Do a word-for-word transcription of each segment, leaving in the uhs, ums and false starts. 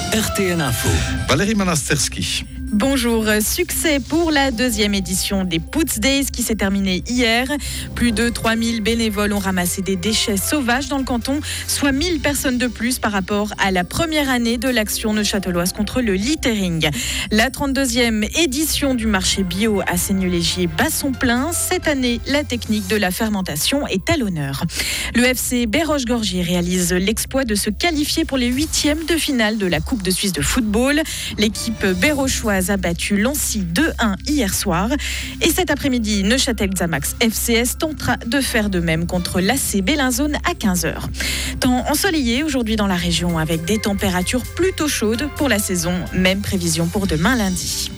R T N Info. Valérie Manasterski. Bonjour, succès pour la deuxième édition des Puts Days qui s'est terminée hier. Plus de trois mille bénévoles ont ramassé des déchets sauvages dans le canton, soit mille personnes de plus par rapport à la première année de l'action neuchâteloise contre le littering. La trente-deuxième édition du marché bio à Seignelay-Gier bat son plein. Cette année, la technique de la fermentation est à l'honneur. Le F C Baie-Roche-Gorgier réalise l'exploit de se qualifier pour les huitièmes de finale de la Coupe de Suisse de football. L'équipe baie-rochoise a battu Lancy deux un hier soir. Et cet après-midi, Neuchâtel-Xamax F C S tentera de faire de même contre l'A C Bellinzone à quinze heures. Temps ensoleillé aujourd'hui dans la région avec des températures plutôt chaudes pour la saison. Même prévision pour demain lundi.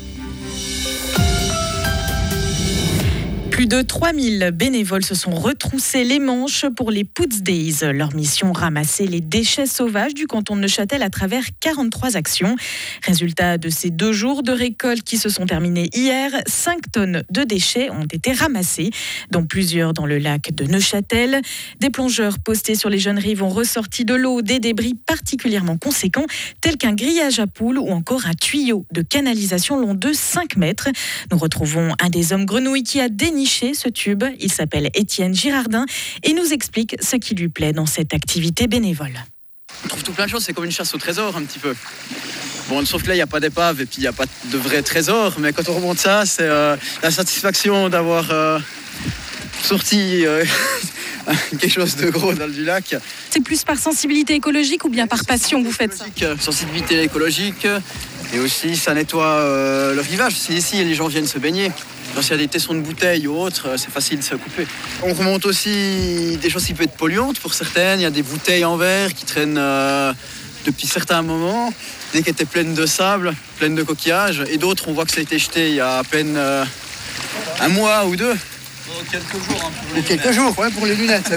Plus de trois mille bénévoles se sont retroussés les manches pour les Puts Days. Leur mission, ramasser les déchets sauvages du canton de Neuchâtel à travers quarante-trois actions. Résultat de ces deux jours de récolte qui se sont terminés hier, cinq tonnes de déchets ont été ramassés, dont plusieurs dans le lac de Neuchâtel. Des plongeurs postés sur les jeunes rives ont ressorti de l'eau des débris particulièrement conséquents, tels qu'un grillage à poules ou encore un tuyau de canalisation long de cinq mètres. Nous retrouvons un des hommes grenouilles qui a déniché ce tube. Il s'appelle Étienne Girardin et nous explique ce qui lui plaît dans cette activité bénévole. On trouve tout plein de choses, c'est comme une chasse au trésor un petit peu. Bon, sauf que là, il n'y a pas d'épave et puis il n'y a pas de vrai trésor, mais quand on remonte ça, c'est euh, la satisfaction d'avoir euh, sorti euh, quelque chose de gros dans du lac. C'est plus par sensibilité écologique ou bien par passion que vous faites ça ? Sensibilité écologique et aussi ça nettoie euh, le rivage. C'est ici, les gens viennent se baigner. Quand il y a des tessons de bouteilles ou autres, c'est facile de se couper. On remonte aussi des choses qui peuvent être polluantes pour certaines. Il y a des bouteilles en verre qui traînent euh, depuis certains moments, des qui étaient pleines de sable, pleines de coquillages. Et d'autres, on voit que ça a été jeté il y a à peine euh, un mois ou deux. Oh, quelques jours. Hein, pour les ou quelques jours, ouais, pour les lunettes.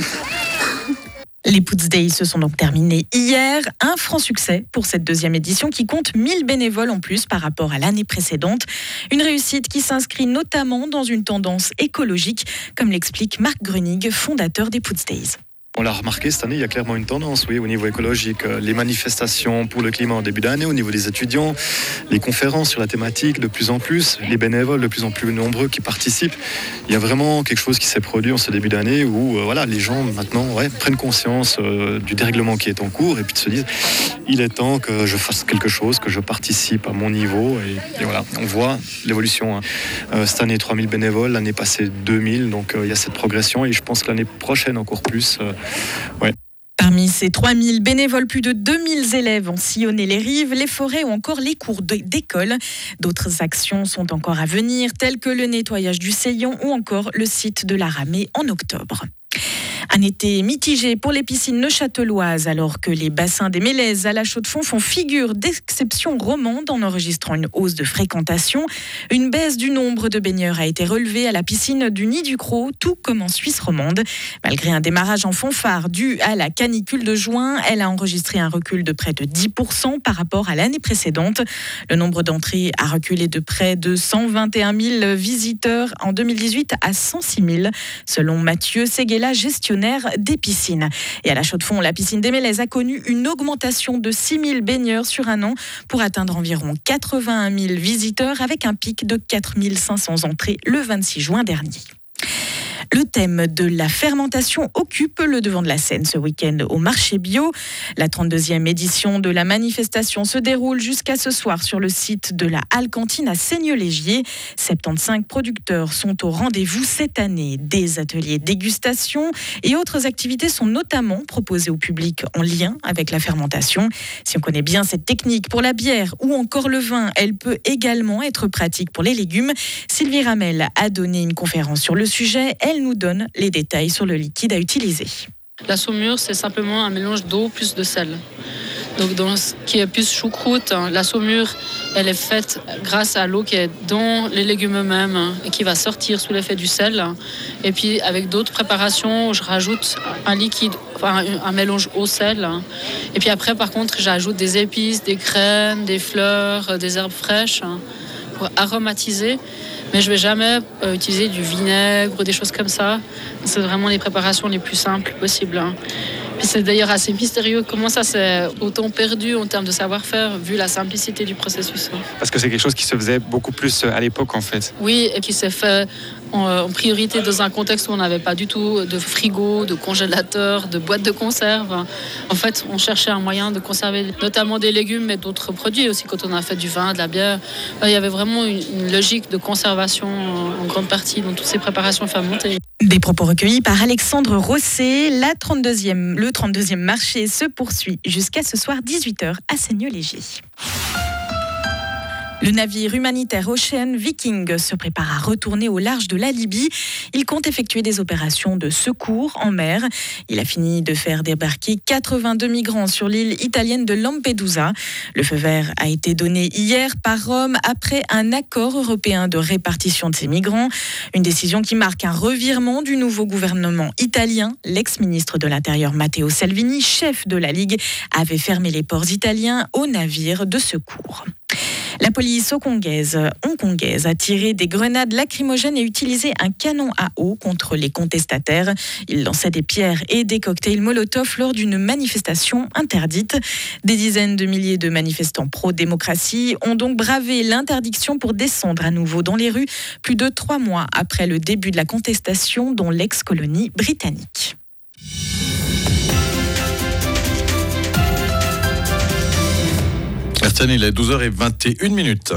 Les Puts Days se sont donc terminés hier. Un franc succès pour cette deuxième édition qui compte mille bénévoles en plus par rapport à l'année précédente. Une réussite qui s'inscrit notamment dans une tendance écologique, comme l'explique Marc Grunig, fondateur des Puts Days. On l'a remarqué cette année, il y a clairement une tendance, oui, au niveau écologique. Les manifestations pour le climat en début d'année, au niveau des étudiants, les conférences sur la thématique de plus en plus, les bénévoles de plus en plus nombreux qui participent. Il y a vraiment quelque chose qui s'est produit en ce début d'année où euh, voilà, les gens maintenant ouais, prennent conscience euh, du dérèglement qui est en cours et puis de se disent il est temps que je fasse quelque chose, que je participe à mon niveau. Et, et voilà, on voit l'évolution. Hein. Euh, cette année, trois mille bénévoles, l'année passée, deux mille. Donc euh, il y a cette progression et je pense que l'année prochaine encore plus. Euh, Ouais. Parmi ces trois mille bénévoles, plus de deux mille élèves ont sillonné les rives, les forêts ou encore les cours d'école. D'autres actions sont encore à venir, telles que le nettoyage du Seillon ou encore le site de la Ramée en octobre. Un été mitigé pour les piscines neuchâteloises alors que les bassins des Mélèzes à la Chaux-de-Fonds font figure d'exception romande en enregistrant une hausse de fréquentation. Une baisse du nombre de baigneurs a été relevée à la piscine du Nid du Cros, tout comme en Suisse romande. Malgré un démarrage en fanfare dû à la canicule de juin, elle a enregistré un recul de près de dix pour cent par rapport à l'année précédente. Le nombre d'entrées a reculé de près de cent vingt et un mille visiteurs en deux mille dix-huit à cent six mille, selon Mathieu Séguéla, gestionnaire des piscines. Et à la Chaux-de-Fonds, la piscine des Mélèzes a connu une augmentation de six mille baigneurs sur un an pour atteindre environ quatre-vingt-un mille visiteurs avec un pic de quatre mille cinq cents entrées le vingt-six juin dernier. Le thème de la fermentation occupe le devant de la scène ce week-end au marché bio. La trente-deuxième édition de la manifestation se déroule jusqu'à ce soir sur le site de la Halle Cantine à Seignelay-Gier. soixante-quinze producteurs sont au rendez-vous cette année. Des ateliers dégustation et autres activités sont notamment proposées au public en lien avec la fermentation. Si on connaît bien cette technique pour la bière ou encore le vin, elle peut également être pratique pour les légumes. Sylvie Ramel a donné une conférence sur le sujet. Elle nous donne les détails sur le liquide à utiliser. La saumure, c'est simplement un mélange d'eau plus de sel. Donc dans ce qui est plus choucroute, la saumure, elle est faite grâce à l'eau qui est dans les légumes eux-mêmes et qui va sortir sous l'effet du sel. Et puis avec d'autres préparations, je rajoute un liquide, enfin un mélange eau-sel. Et puis après, par contre, j'ajoute des épices, des graines, des fleurs, des herbes fraîches pour aromatiser. Mais je ne vais jamais euh, utiliser du vinaigre ou des choses comme ça. C'est vraiment les préparations les plus simples possibles. Puis c'est d'ailleurs assez mystérieux comment ça s'est autant perdu en termes de savoir-faire, vu la simplicité du processus. Parce que c'est quelque chose qui se faisait beaucoup plus à l'époque en fait. Oui, et qui s'est fait en, en priorité dans un contexte où on n'avait pas du tout de frigo, de congélateur, de boîte de conserve. En fait, on cherchait un moyen de conserver notamment des légumes mais d'autres produits aussi. Quand on a fait du vin, de la bière, il y avait vraiment une, une logique de conservation en grande partie dans toutes ces préparations fermentées. Des propos recueillis par Alexandre Rosset. La trente-deuxième, le trente-deuxième marché se poursuit jusqu'à ce soir dix-huit heures à Seigneux-Léger. Le navire humanitaire Ocean Viking se prépare à retourner au large de la Libye. Il compte effectuer des opérations de secours en mer. Il a fini de faire débarquer quatre-vingt-deux migrants sur l'île italienne de Lampedusa. Le feu vert a été donné hier par Rome après un accord européen de répartition de ces migrants. Une décision qui marque un revirement du nouveau gouvernement italien. L'ex-ministre de l'Intérieur Matteo Salvini, chef de la Ligue, avait fermé les ports italiens aux navires de secours. La police hongkongaise, hongkongaise a tiré des grenades lacrymogènes et utilisé un canon à eau contre les contestataires. Ils lançaient des pierres et des cocktails Molotov lors d'une manifestation interdite. Des dizaines de milliers de manifestants pro-démocratie ont donc bravé l'interdiction pour descendre à nouveau dans les rues plus de trois mois après le début de la contestation dans l'ex-colonie britannique. Merci, il est douze heures vingt et une minutes.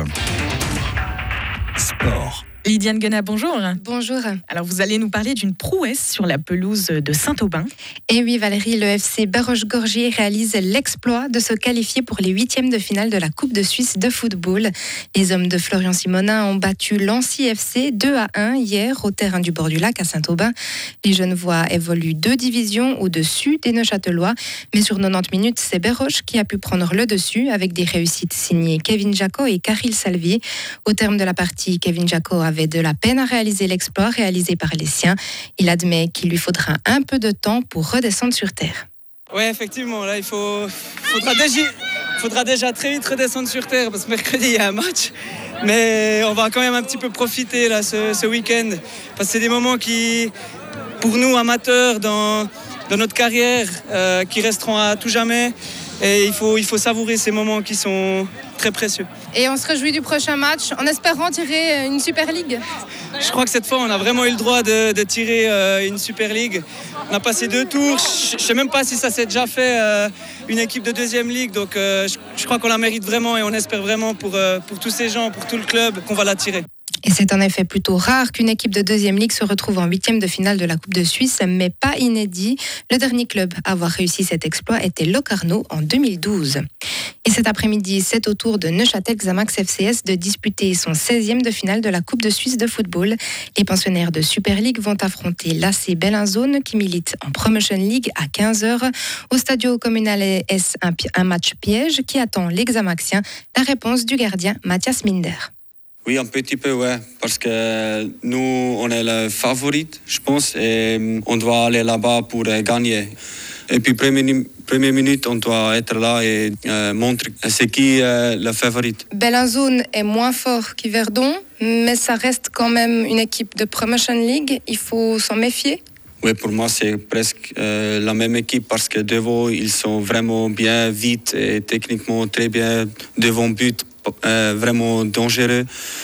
Sport. Lydiane Guenat, bonjour. Bonjour. Alors, vous allez nous parler d'une prouesse sur la pelouse de Saint-Aubin. Et oui, Valérie, le F C Baroche-Gorgier réalise l'exploit de se qualifier pour les huitièmes de finale de la Coupe de Suisse de football. Les hommes de Florian Simonin ont battu Lancy F C deux à un hier au terrain du bord du lac à Saint-Aubin. Les Genevois évoluent deux divisions au-dessus des Neuchâtelois, mais sur quatre-vingt-dix minutes, c'est Baroche qui a pu prendre le dessus avec des réussites signées Kevin Jacot et Karil Salvier. Au terme de la partie, Kevin Jacot avait de la peine à réaliser l'exploit réalisé par les siens. Il admet qu'il lui faudra un peu de temps pour redescendre sur terre. Oui, effectivement, là il faut, faudra, déjà, faudra déjà très vite redescendre sur terre parce que mercredi il y a un match. Mais on va quand même un petit peu profiter là, ce, ce week-end parce que c'est des moments qui, pour nous amateurs dans, dans notre carrière, euh, qui resteront à tout jamais. Et il faut, il faut savourer ces moments qui sont très précieux. Et on se réjouit du prochain match en espérant tirer une Super League. Je crois que cette fois, on a vraiment eu le droit de, de tirer euh, une Super League. On a passé deux tours. Je ne sais même pas si ça s'est déjà fait, euh, une équipe de deuxième ligue. Donc euh, je, je crois qu'on la mérite vraiment et on espère vraiment pour, euh, pour tous ces gens, pour tout le club, qu'on va la tirer. Et c'est en effet plutôt rare qu'une équipe de deuxième ligue se retrouve en huitième de finale de la Coupe de Suisse, mais pas inédit. Le dernier club à avoir réussi cet exploit était Locarno en deux mille douze. Et cet après-midi, c'est au tour de Neuchâtel Xamax F C S de disputer son seizième de finale de la Coupe de Suisse de football. Les pensionnaires de Super League vont affronter l'A C Bellinzone qui milite en Promotion League à quinze heures. Au Stadio Communal est un, un match piège qui attend les Xamaxiens. La réponse du gardien Mathias Minder. Oui, un petit peu, ouais, parce que nous, on est le favorite, je pense, et on doit aller là-bas pour gagner. Et puis, première, première minute, on doit être là et euh, montrer c'est qui euh, le favorite. Bellinzone est moins fort qu'Yverdon, mais ça reste quand même une équipe de Promotion League. Il faut s'en méfier. Oui, pour moi, c'est presque euh, la même équipe parce que devant, ils sont vraiment bien vite et techniquement très bien devant but. Euh, vraiment dangereux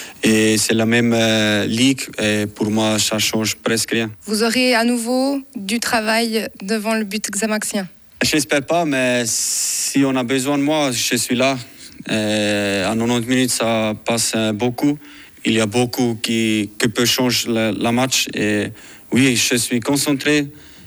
et c'est la même euh, ligue et pour moi ça change presque rien. Vous aurez à nouveau du travail devant le but xamaxien? J'espère pas, mais si on a besoin de moi, je suis là. Et à quatre-vingt-dix minutes ça passe beaucoup. Il y a beaucoup qui, qui peut changer le, le match et oui, je suis concentré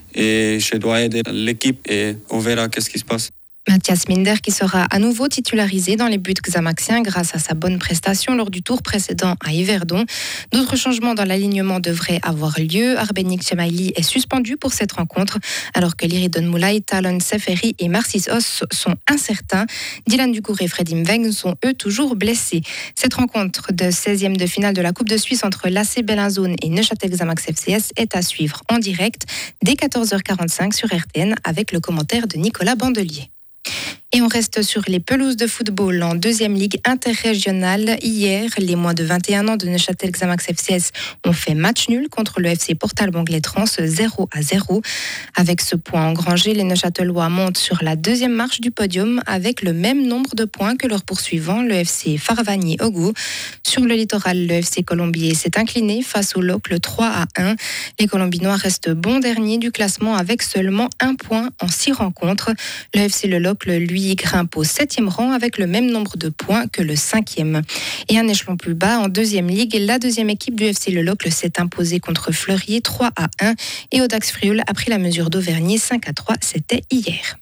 et je dois aider l'équipe et on verra qu'est-ce qui se passe. Mathias Minder qui sera à nouveau titularisé dans les buts xamaxiens grâce à sa bonne prestation lors du tour précédent à Yverdon. D'autres changements dans l'alignement devraient avoir lieu. Arbenik Chemaili est suspendu pour cette rencontre alors que Liridon Moulay, Talon Seferi et Marcis Os sont incertains. Dylan Ducour et Freddy Mveng sont eux toujours blessés. Cette rencontre de seizième de finale de la Coupe de Suisse entre l'A C Bellinzone et Neuchâtel Xamax F C S est à suivre en direct dès quatorze heures quarante-cinq sur R T N avec le commentaire de Nicolas Bandelier. Et on reste sur les pelouses de football en deuxième ligue interrégionale. Hier, les moins de vingt et un ans de Neuchâtel Xamax F C S ont fait match nul contre le F C Portal-Banglet-Trans zéro à zéro. Avec ce point engrangé, les Neuchâtelois montent sur la deuxième marche du podium avec le même nombre de points que leur poursuivant, le F C Faravani-Ogou. Sur le littoral, le F C Colombier s'est incliné face au Locle trois à un. Les Colombinois restent bons derniers du classement avec seulement un point en six rencontres. Le F C Le Locle, lui, grimpe au septième rang avec le même nombre de points que le cinquième. Et un échelon plus bas, en deuxième ligue, la deuxième équipe du F C Le Locle s'est imposée contre Fleurier trois à un et Audax Frioul a pris la mesure d'Auvergne cinq à trois, c'était hier.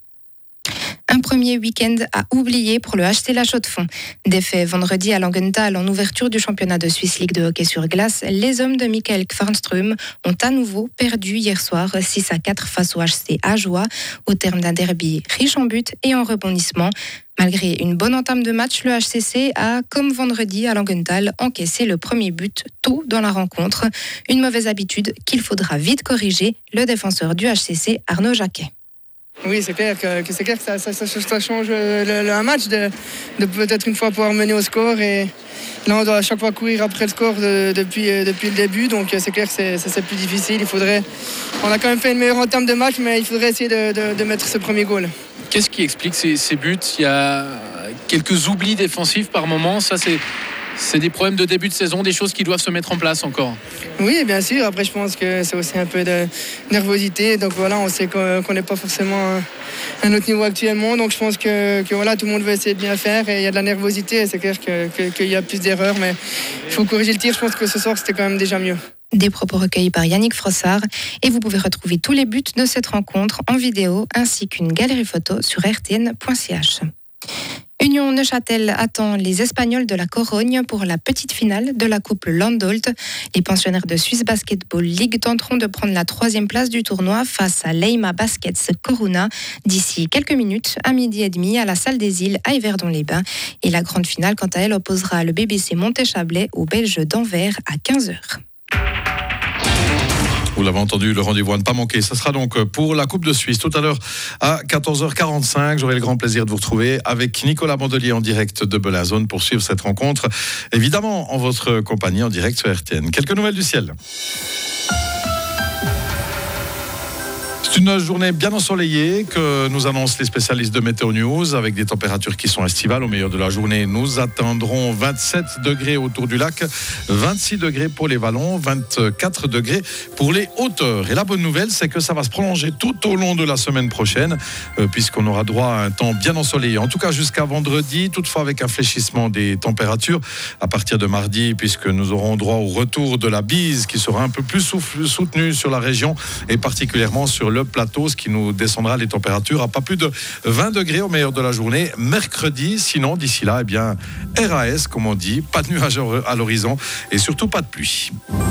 Un premier week-end à oublier pour le H C La Chaux-de-Fonds. Défait vendredi à Langenthal en ouverture du championnat de Suisse Ligue de hockey sur glace, les hommes de Michael Kvarnström ont à nouveau perdu hier soir six à quatre face au H C Ajoie au terme d'un derby riche en buts et en rebondissements. Malgré une bonne entame de match, le H C C a, comme vendredi à Langenthal, encaissé le premier but tôt dans la rencontre. Une mauvaise habitude qu'il faudra vite corriger, le défenseur du H C C, Arnaud Jacquet. Oui, c'est clair que, que c'est clair que ça, ça, ça, ça change le, le, un match de, de peut-être une fois pouvoir mener au score et là on doit à chaque fois courir après le score de, depuis, depuis le début, donc c'est clair que c'est, c'est, c'est plus difficile. Il faudrait, on a quand même fait une meilleure entame de match, mais il faudrait essayer de, de, de mettre ce premier goal. Qu'est-ce qui explique ces, ces buts? Il y a quelques oublis défensifs par moment, ça c'est... C'est des problèmes de début de saison, des choses qui doivent se mettre en place encore. Oui, bien sûr. Après, je pense que c'est aussi un peu de nervosité. Donc voilà, on sait qu'on n'est pas forcément à un autre niveau actuellement. Donc je pense que, que voilà, tout le monde veut essayer de bien faire. Et il y a de la nervosité. Et c'est clair que, que, qu'il y a plus d'erreurs. Mais il faut corriger le tir. Je pense que ce soir, c'était quand même déjà mieux. Des propos recueillis par Yannick Frossard. Et vous pouvez retrouver tous les buts de cette rencontre en vidéo ainsi qu'une galerie photo sur r t n point c h. Union Neuchâtel attend les Espagnols de la Corogne pour la petite finale de la Coupe Landolt. Les pensionnaires de Swiss Basketball League tenteront de prendre la troisième place du tournoi face à Leima Baskets Coruna d'ici quelques minutes à midi et demi à la Salle des Îles à Yverdon-les-Bains. Et la grande finale, quant à elle, opposera le B B C Montéchablais aux Belges d'Anvers à quinze heures. Vous l'avez entendu, le rendez-vous à ne pas manquer. Ce sera donc pour la Coupe de Suisse. Tout à l'heure, à quatorze heures quarante-cinq, j'aurai le grand plaisir de vous retrouver avec Nicolas Bandelier en direct de Belazone pour suivre cette rencontre. Évidemment, en votre compagnie, en direct sur R T N. Quelques nouvelles du ciel. C'est une journée bien ensoleillée que nous annoncent les spécialistes de Météo News avec des températures qui sont estivales. Au meilleur de la journée, nous atteindrons vingt-sept degrés autour du lac, vingt-six degrés pour les vallons, vingt-quatre degrés pour les hauteurs. Et la bonne nouvelle, c'est que ça va se prolonger tout au long de la semaine prochaine euh, puisqu'on aura droit à un temps bien ensoleillé. En tout cas jusqu'à vendredi, toutefois avec un fléchissement des températures à partir de mardi puisque nous aurons droit au retour de la bise qui sera un peu plus soutenue sur la région et particulièrement sur le plateau, ce qui nous descendra les températures à pas plus de vingt degrés au meilleur de la journée mercredi. Sinon, d'ici là, eh bien, R A S, comme on dit, pas de nuages à l'horizon et surtout pas de pluie.